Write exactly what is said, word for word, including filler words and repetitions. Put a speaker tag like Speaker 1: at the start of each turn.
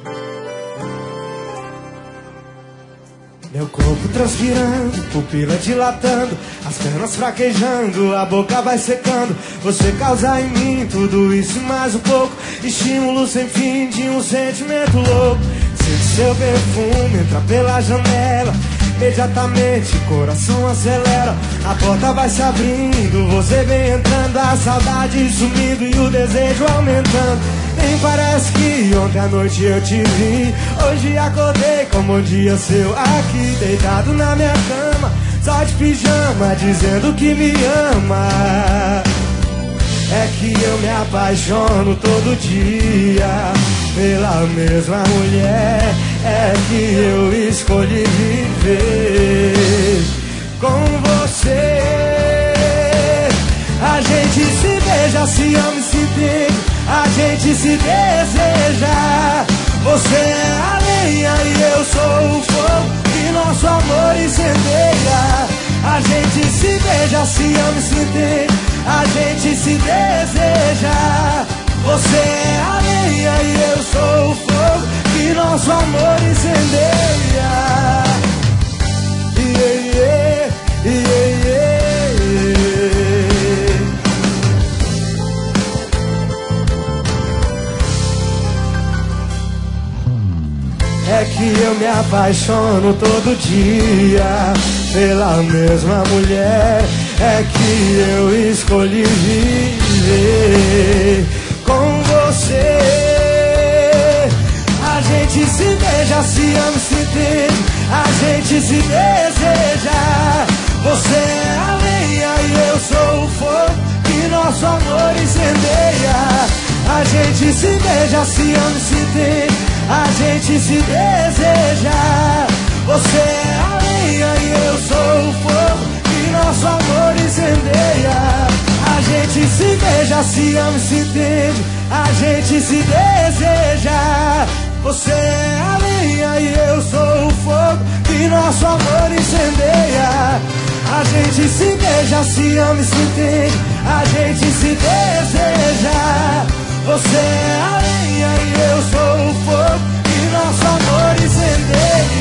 Speaker 1: Meu corpo transpirando, pupila dilatando, as pernas fraquejando, a boca vai secando. Você causa em mim tudo isso e mais um pouco, estímulo sem fim de um sentimento louco. Sinto seu perfume entrar pela janela, imediatamente coração acelera. A porta vai se abrindo, você vem entrando, a saudade sumindo e o desejo aumentando. Nem parece que ontem à noite eu te vi, hoje acordei com um bom dia seu aqui, deitado na minha cama, só de pijama, dizendo que me ama. É que eu me apaixono todo dia pela mesma mulher, é que eu escolhi viver com você. A gente se beija, se ama e se entende, a gente se deseja. Você é a lenha e eu sou o fogo, e nosso amor incendeia. A gente se beija, se ama e se entende, a gente se deseja. Você é a lenha e eu sou o fogo, e nosso amor incendeia. Yeah, yeah, yeah, yeah. É que eu me apaixono todo dia pela mesma mulher, é que eu escolhi viver com você. A gente se beija, se ama e se entende, a gente se deseja. Você é a lenha e eu sou o fogo, que nosso amor incendeia. A gente se beija, se ama e se entende, a gente se deseja. Você é a lenha e eu sou o fogo, que nosso amor incendeia. A gente se beija, se ama e se entende, a gente se deseja. Você é a lenha e eu sou o fogo, que nosso amor incendeia. A gente se beija, se ama e se entende, a gente se deseja. Você é a lenha e eu sou o fogo, e nosso amor incendeia.